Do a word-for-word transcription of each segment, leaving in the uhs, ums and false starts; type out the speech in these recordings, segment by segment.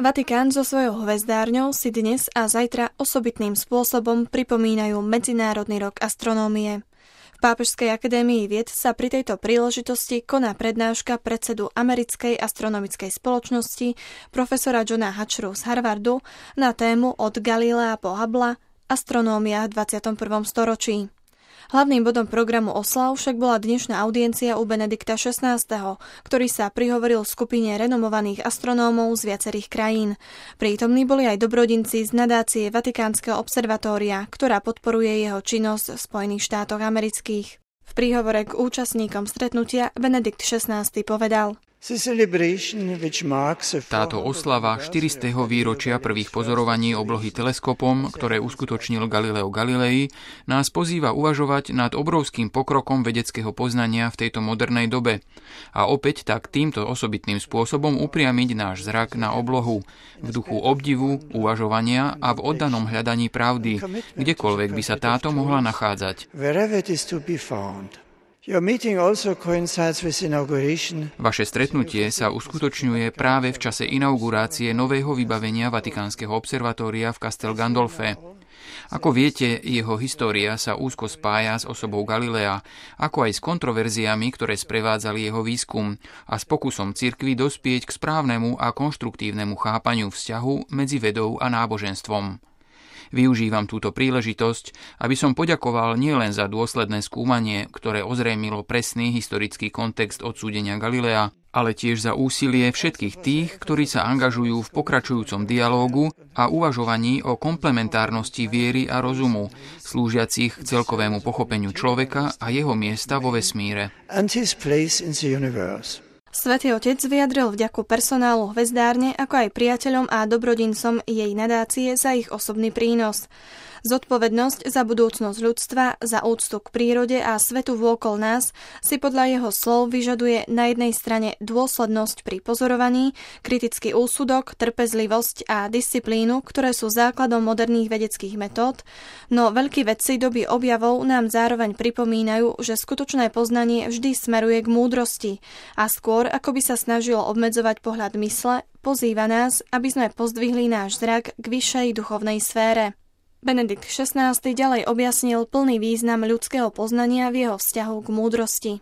Vatikán so svojou hvezdárňou si dnes a zajtra osobitným spôsobom pripomínajú Medzinárodný rok astronómie. V Pápežskej akadémii vied sa pri tejto príležitosti koná prednáška predsedu Americkej astronomickej spoločnosti profesora Johna Hatcheru z Harvardu na tému Od Galilea po Hubbla astronómia v dvadsiatom prvom storočí. Hlavným bodom programu oslav však bola dnešná audiencia u Benedikta šestnásteho, ktorý sa prihovoril skupine renomovaných astronómov z viacerých krajín. Prítomní boli aj dobrodinci z nadácie Vatikánskeho observatória, ktorá podporuje jeho činnosť v Spojených štátoch amerických. V príhovore k účastníkom stretnutia Benedikt šestnásty povedal: Táto oslava štyristého výročia prvých pozorovaní oblohy teleskopom, ktoré uskutočnil Galileo Galilei, nás pozýva uvažovať nad obrovským pokrokom vedeckého poznania v tejto modernej dobe a opäť tak týmto osobitným spôsobom upriamiť náš zrak na oblohu, v duchu obdivu, uvažovania a v oddanom hľadaní pravdy, kdekoľvek by sa táto mohla nachádzať. Vaše stretnutie sa uskutočňuje práve v čase inaugurácie nového vybavenia Vatikánskeho observatória v Castel Gandolfe. Ako viete, jeho história sa úzko spája s osobou Galilea, ako aj s kontroverziami, ktoré sprevádzali jeho výskum a s pokusom cirkvi dospieť k správnemu a konštruktívnemu chápaniu vzťahu medzi vedou a náboženstvom. Využívam túto príležitosť, aby som poďakoval nielen za dôsledné skúmanie, ktoré ozrejmilo presný historický kontext odsúdenia Galilea, ale tiež za úsilie všetkých tých, ktorí sa angažujú v pokračujúcom dialógu a uvažovaní o komplementárnosti viery a rozumu, slúžiacich k celkovému pochopeniu človeka a jeho miesta vo vesmíre. Svätý Otec vyjadril vďaku personálu hvezdárne, ako aj priateľom a dobrodincom jej nadácie za ich osobný prínos. Zodpovednosť za budúcnosť ľudstva, za úctu k prírode a svetu vôkol nás si podľa jeho slov vyžaduje na jednej strane dôslednosť pri pozorovaní, kritický úsudok, trpezlivosť a disciplínu, ktoré sú základom moderných vedeckých metód, no veľkí vedci doby objavov nám zároveň pripomínajú, že skutočné poznanie vždy smeruje k múdrosti a skôr, ako by sa snažilo obmedzovať pohľad mysle, pozýva nás, aby sme pozdvihli náš zrak k vyššej duchovnej sfére. Benedikt šestnásty ďalej objasnil plný význam ľudského poznania v jeho vzťahu k múdrosti.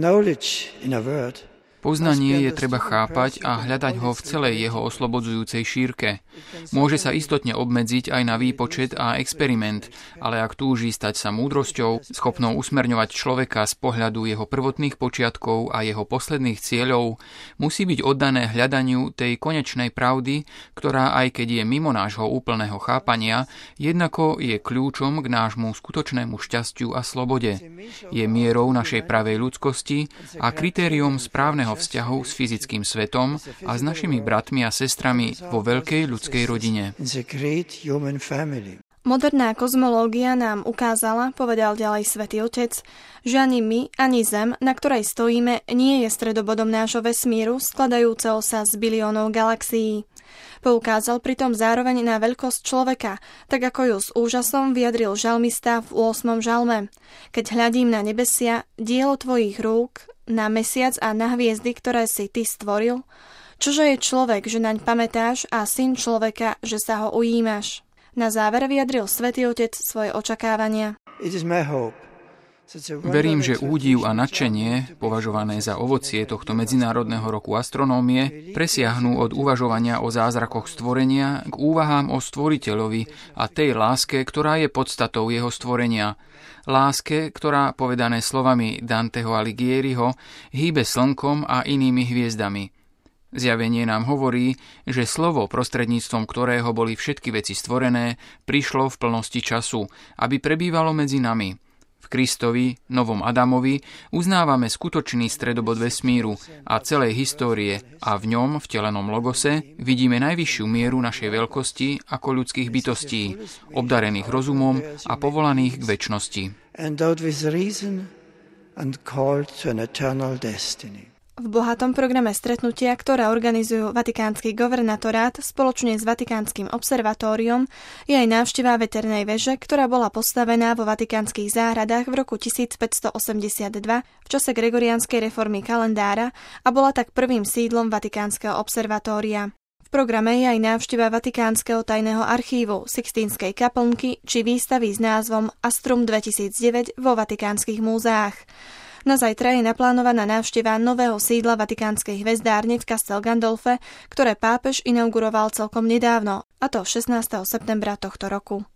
Poznanie je treba chápať a hľadať ho v celej jeho oslobodzujúcej šírke. Môže sa istotne obmedziť aj na výpočet a experiment, ale ak túži stať sa múdrosťou, schopnou usmerňovať človeka z pohľadu jeho prvotných počiatkov a jeho posledných cieľov, musí byť oddané hľadaniu tej konečnej pravdy, ktorá aj keď je mimo nášho úplného chápania, jednako je kľúčom k nášmu skutočnému šťastiu a slobode. Je mierou našej pravej ľudskosti a kritérium správneho vzťahu s fyzickým svetom a s našimi bratmi a sestrami vo veľkej ľudskej rodine. Moderná kozmológia nám ukázala, povedal ďalej Svätý Otec, že ani my, ani Zem, na ktorej stojíme, nie je stredobodom nášho vesmíru, skladajúceho sa z biliónov galaxií. Poukázal pritom zároveň na veľkosť človeka, tak ako ju s úžasom vyjadril žalmista v ôsmom žalme. Keď hľadím na nebesia, dielo tvojich rúk, na mesiac a na hviezdy, ktoré si ty stvoril, čože je človek, že naň pamätáš, a syn človeka, že sa ho ujímaš. Na záver vyjadril Svätý Otec svoje očakávania. Verím, že údiv a nadšenie, považované za ovocie tohto Medzinárodného roku astronómie, presiahnu od uvažovania o zázrakoch stvorenia k úvahám o stvoriteľovi a tej láske, ktorá je podstatou jeho stvorenia. Láske, ktorá, povedané slovami Danteho Alighieriho, hýbe slnkom a inými hviezdami. Zjavenie nám hovorí, že slovo, prostredníctvom ktorého boli všetky veci stvorené, prišlo v plnosti času, aby prebývalo medzi nami. V Kristovi, novom Adamovi, uznávame skutočný stredobod vesmíru a celej histórie a v ňom, vtelenom logose, vidíme najvyššiu mieru našej veľkosti ako ľudských bytostí, obdarených rozumom a povolaných k večnosti. V bohatom programe stretnutia, ktoré organizujú Vatikánsky guvernatorát spoločne s Vatikánskym observatóriom, je aj návšteva veternej veže, ktorá bola postavená vo vatikánskych záhradách v roku tisícpäťstoosemdesiatdva v čase gregoriánskej reformy kalendára a bola tak prvým sídlom Vatikánskeho observatória. V programe je aj návšteva Vatikánskeho tajného archívu, Sixtínskej kaplnky či výstavy s názvom Astrum dvetisícdeväť vo Vatikánskych múzeách. Na zajtra je naplánovaná návšteva nového sídla Vatikánskej hvezdárne v Castel Gandolfe, ktoré pápež inauguroval celkom nedávno, a to šestnásteho septembra tohto roku.